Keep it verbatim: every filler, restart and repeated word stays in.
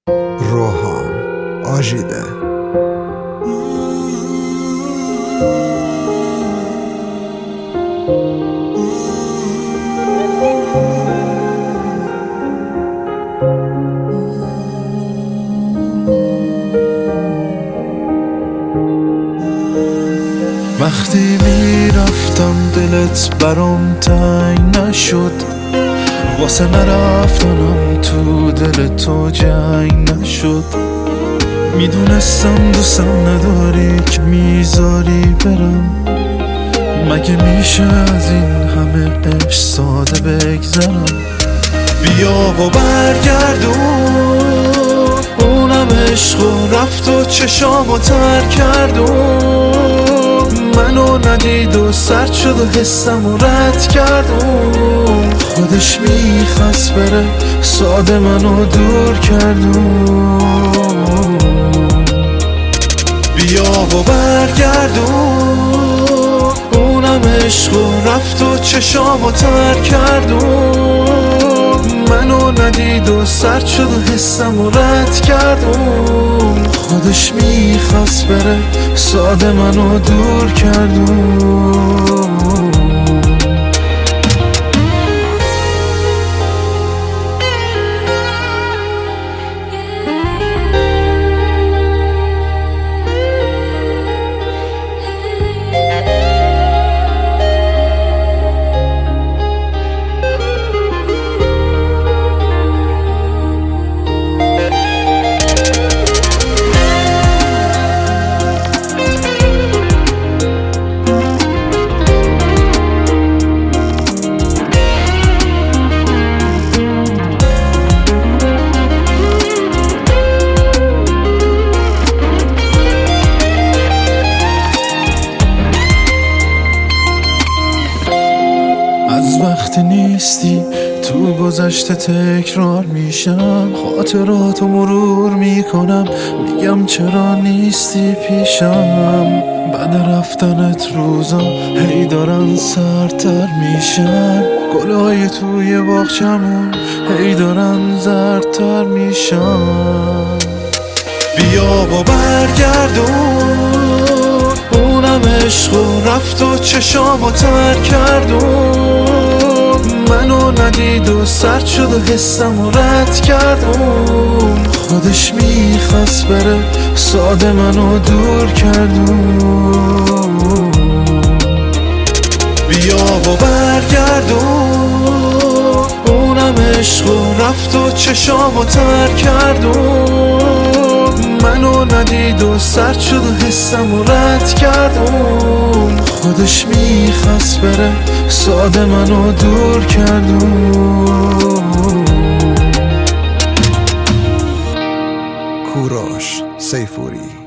روحان آژیده. وقتی میرفتم دلت برام تنگ نشد، واسه نرفتنم تو دل تو جنگ نشد. میدونستم دوستم نداری که میذاری برم، مگه میشه از این همه عشق ساده بگذرم؟ بیا و برگردون اونم عشق و رفت و چشامو تر کردون، منو ندید و سرد شد و حسم و رد کردون. خودش میخواست بره ساده منو دور کردون. بیا و برگردون اونم عشق و رفت و چشامو تر کردون، منو ندید و سرد شد و حسم و رد کردون. خودش میخواست بره ساده منو دور کردون. از وقتی نیستی تو گذشته تکرار میشم، خاطراتو مرور میکنم میگم چرا نیستی پیشم. بعد رفتنت روزا هی دارن سردتر میشن، گلای توی باغچمون هی دارن زردتر میشن. بیا و برگردون اونم عشق و رفت و چشامو تر کردون، منو ندید و سرد شد و حسم و رد کردون. خودش میخواست بره ساده منو دور کردون. بیا و برگردون اونم عشق و رفت و چشامو تر کردون، منو ندید و سرد شد و حسم و رد کردون. خودش میخواست بره ساده منو دور کردون. کوروش سیفوری.